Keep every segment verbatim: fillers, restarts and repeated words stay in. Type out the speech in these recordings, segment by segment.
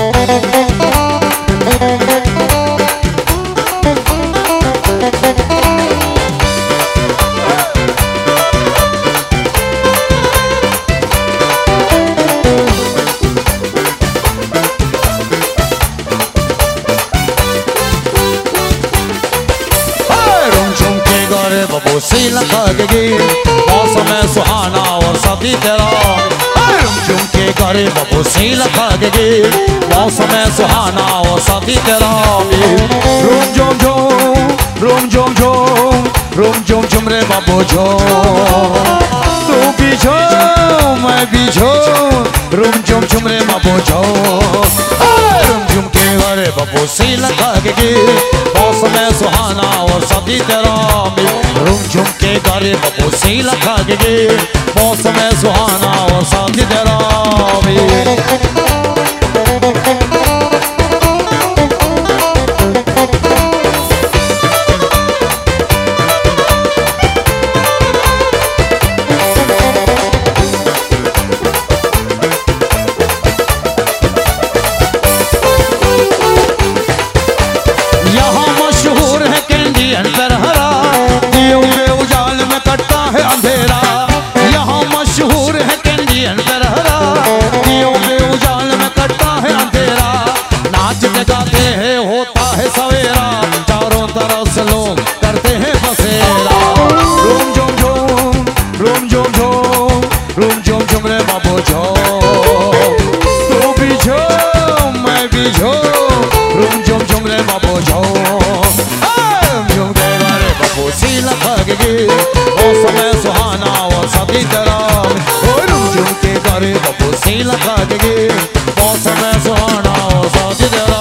बबूसी लगेगी मौसम सुहाना और शादी तेरा झुम के करे बबूसी लगेगी मौसम सुहाना और शादी तेरा रूम झुम झुम रूम झुम झुम रूम झुम झुम रे बाबू झुम तू भी झुम मैं भी झुम रूम झुम झुम रे बाबू झुम रूम झुम के करे बबूसी लगेगी मौसम सुहाना और शादी तेरा रूम झुम के करे बबूसी लगेगी मौसम सुहाना और शादी तेरा अंधेरा यहाँ मशहूर है कैंडियन तरहरा दियों के उजाल में कटता है अंधेरा नाचते गाते हैं होता है सवेरा चारों तरफ से लोग करते हैं बसेरा रूम झुम झुम रूम झुम झुम रूम झुम झुम रे बाबू झुम तू भी झुम मैं भी झुम रूम झुम झुम रे बाबू झुम झुम के बारे बबूसी लगेगी मौसम सुहाना और शादी तेरा रूम झुम के करे बबूसी लगेगी मौसम सुहाना और शादी तेरा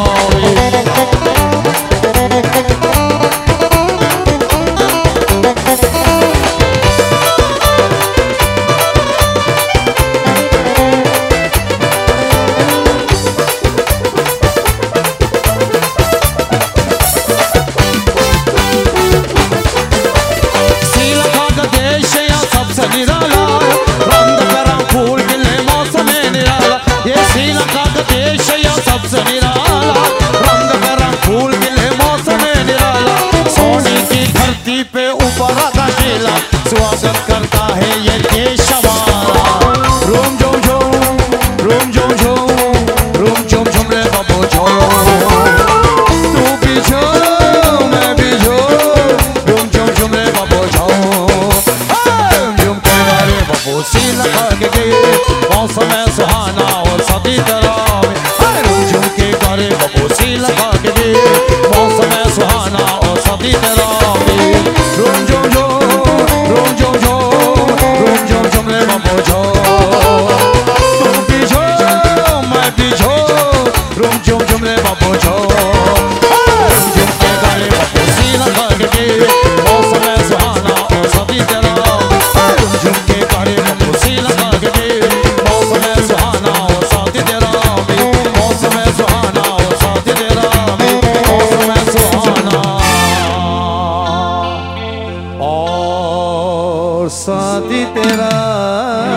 निराला रंग बरंग फूल खिले मौसम निराला ये श्रीलंका का देश या सबसे निराला रंग बरंग फूल खिले मौसम निराला सोने की धरती पे ऊपर का केला स्वागत करता है ये देश हमारा रूम झुम झुम रूम झुम झुम रूम झुम झुम रे बाबू झुम तू भी झुम मैं भी झुम रूम झुम झुम रे बाबू झुम बबूसी लगेगी मौसम सुहाना और शादी तेरा रूम झुम के करे बबूसी लगेगी मौसम सुहाना और शादी तेरा रूम झुम झुम रूम झुम झुम रूम झुम झुम रे बाबू झुम तू भी झुम मैं भी झुम रूम झुम झुम रे बाबू झुम रूम झुम के करे बबूसी लगेगी मौसम सुहाना और शादी तेरा रूम झुम के करे बबूसी लगेगी मौसम सुहाना और शादी तेरा मौसम सुहाना और शादी तेरा मौसम सुहाना और शादी तेरा।